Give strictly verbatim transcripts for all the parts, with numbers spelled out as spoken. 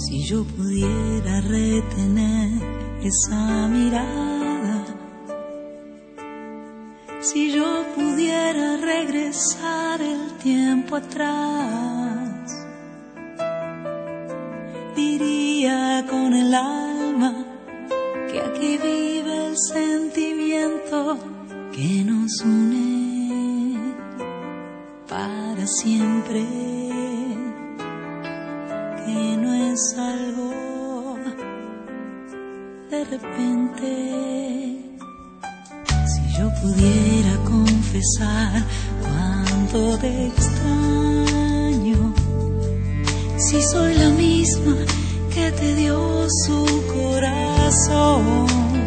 Si yo pudiera retener esa mirada, si yo pudiera regresar el tiempo atrás, diría con el alma que aquí vive el sentimiento que nos une para siempre, que no es algo de repente. Si yo pudiera confesar cuánto te extraño, si soy la misma que te dio su corazón,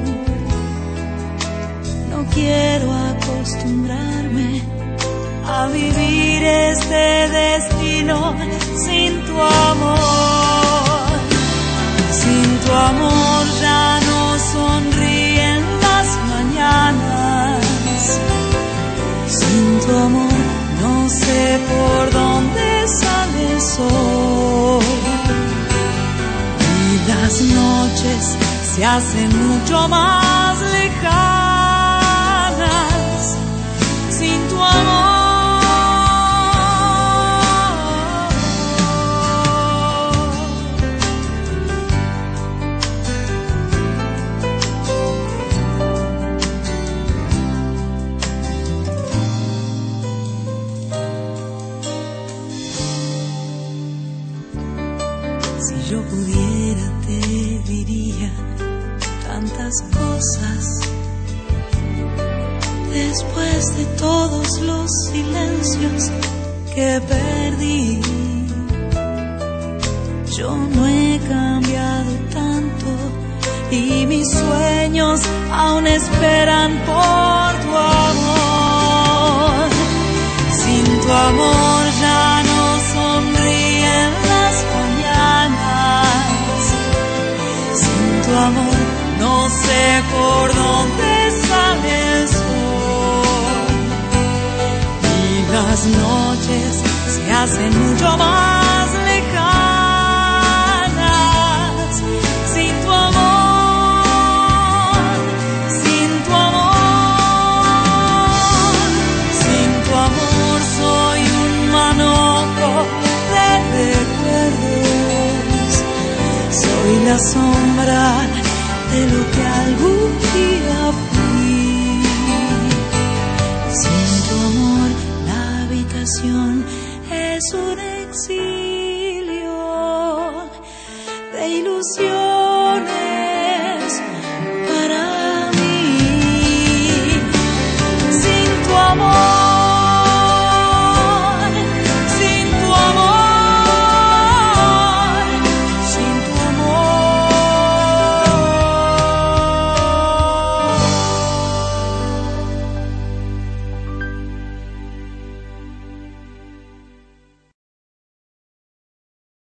no quiero acostumbrarme a vivir este destino sin tu amor. Sin tu amor ya no sonríen las mañanas. Sin tu amor no sé por dónde sale el sol. Y las noches se hacen mucho más lejanas sin tu amor. Si yo pudiera te diría tantas cosas. Después de todos los silencios que perdí, yo no he cambiado tanto y mis sueños aún esperan por tu amor. Sin tu amor ya no sonríen las mañanas. Sin tu amor no sé por dónde sale el sol. Y las noches se hacen mucho más lejanas sin tu amor. Sin tu amor, sin tu amor soy un manojo de recuerdos. Soy la sombra de lo que algún día fui. Sin tu amor la habitación es un exilio de ilusión.